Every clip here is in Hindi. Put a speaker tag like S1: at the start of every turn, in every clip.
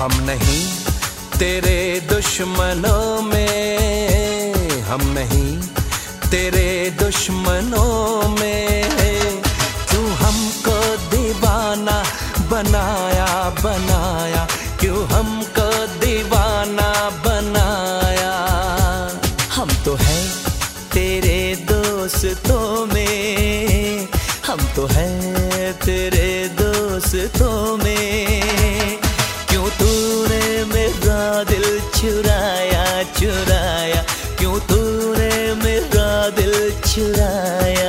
S1: हम नहीं तेरे दुश्मनों में, हम नहीं तेरे दुश्मनों में। क्यों हमको दीवाना बनाया बनाया, क्यों हमको दीवाना बनाया। हम तो हैं तेरे दोस्तों में, हम तो हैं तेरे दोस्तों में। क्यों तूने मेरा दिल चुराया चुराया, क्यों तूने मेरा दिल चुराया।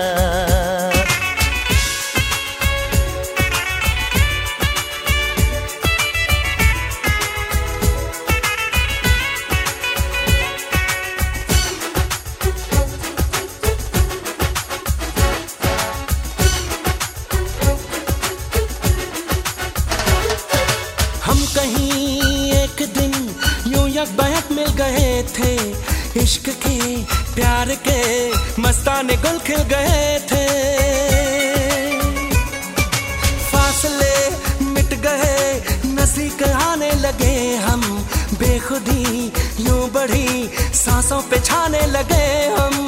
S1: हम कहीं एक दिन यूं यकबयक मिल गए थे, इश्क के प्यार के मस्ताने गुल खिल गए थे। फासले मिट गए, नज़दीक आने लगे हम, बेखुदी यूं बढ़ी सांसों पे छाने लगे हम।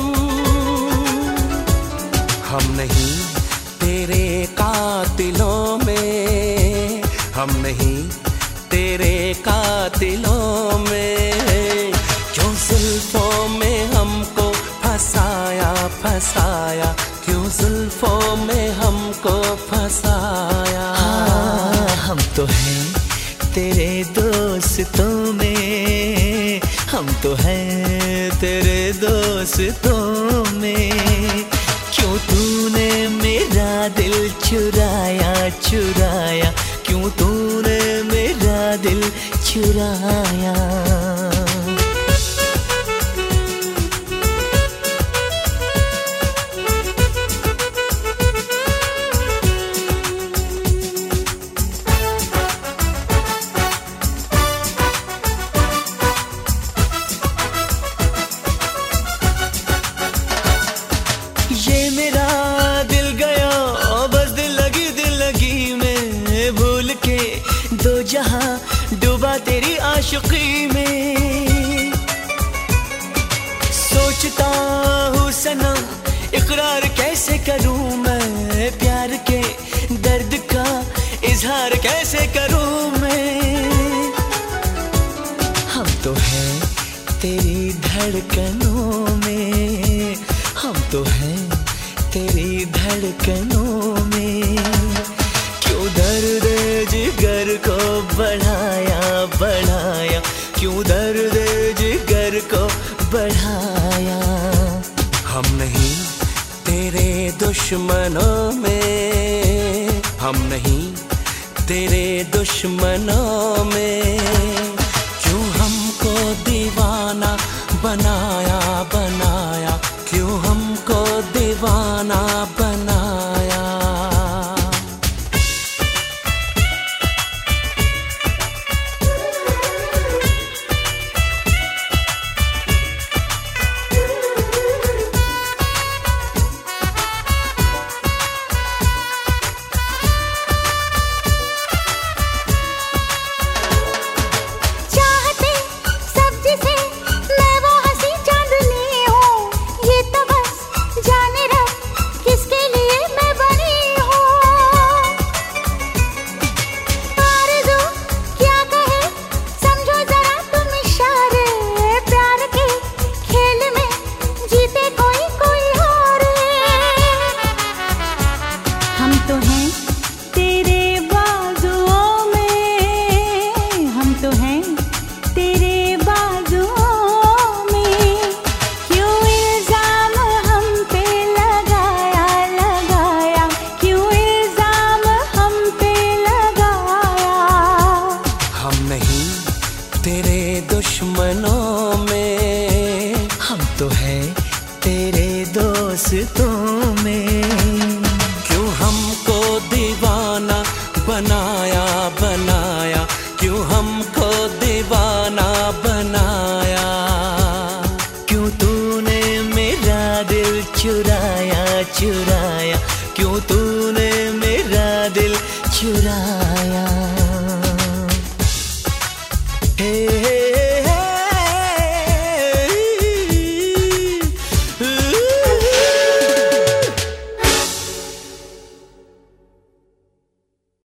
S1: हम नहीं तेरे कातिलों में, हम नहीं तेरे कातिलों में। क्यों जुल्फों में हमको फंसाया फंसाया, क्यों जुल्फों में हमको फंसाया। हम तो हैं तेरे दोस्तों में, हम तो हैं तेरे दोस्तों में। क्यों तूने मेरा दिल चुराया चुराया, क्यों तूने मेरा दिल चुराया। ये मेरा दिल गया बस दिल लगी में, भूल के दो जहां डूबा तेरी आशिकी में। सोचता हूँ सनम इकरार कैसे करूँ मैं, प्यार के दर्द का इजहार कैसे करूँ मैं। हम तो हैं तेरी धड़कनों में, हम तो हैं तेरी धड़कनों में। क्यों दर्द जिगर को बढ़ाया बढ़ाया, क्यों दर्द जिगर को बढ़ाया। हम नहीं तेरे दुश्मनों में, हम नहीं तेरे दुश्मनों में। क्यों हमको दीवाना बनाया बनाया, क्यों हमको दीवाना बनाया। दुश्मनों में, हम तो हैं तेरे दोस्तों में। क्यों हमको दीवाना बनाया बनाया, क्यों हमको दीवाना बनाया। क्यों तूने मेरा दिल चुराया चुराया, क्यों तूने मेरा दिल चुराया।